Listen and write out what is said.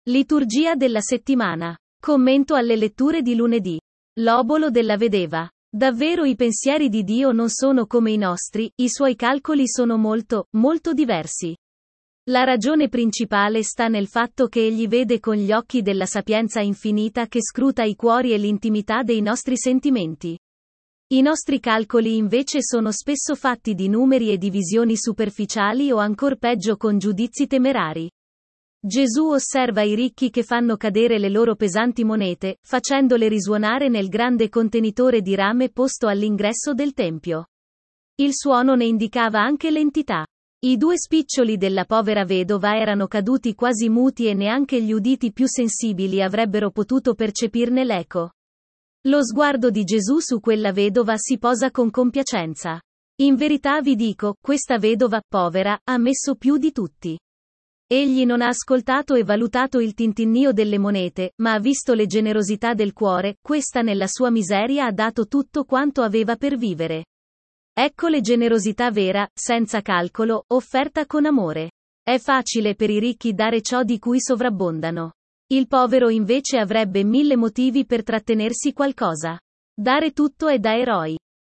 Liturgia della settimana. Commento alle letture di lunedì. L'obolo della vedova. Davvero i pensieri di Dio non sono come i nostri, i suoi calcoli sono molto, molto diversi. La ragione principale sta nel fatto che egli vede con gli occhi della sapienza infinita che scruta i cuori e l'intimità dei nostri sentimenti. I nostri calcoli invece sono spesso fatti di numeri e di visioni superficiali o ancor peggio con giudizi temerari. Gesù osserva i ricchi che fanno cadere le loro pesanti monete, facendole risuonare nel grande contenitore di rame posto all'ingresso del tempio. Il suono ne indicava anche l'entità. I 2 spiccioli della povera vedova erano caduti quasi muti e neanche gli uditi più sensibili avrebbero potuto percepirne l'eco. Lo sguardo di Gesù su quella vedova si posa con compiacenza. In verità vi dico, questa vedova, povera, ha messo più di tutti. Egli non ha ascoltato e valutato il tintinnio delle monete, ma ha visto le generosità del cuore, questa nella sua miseria ha dato tutto quanto aveva per vivere. Ecco le generosità vera, senza calcolo, offerta con amore. È facile per i ricchi dare ciò di cui sovrabbondano. Il povero invece avrebbe 1000 motivi per trattenersi qualcosa. Dare tutto è da eroi.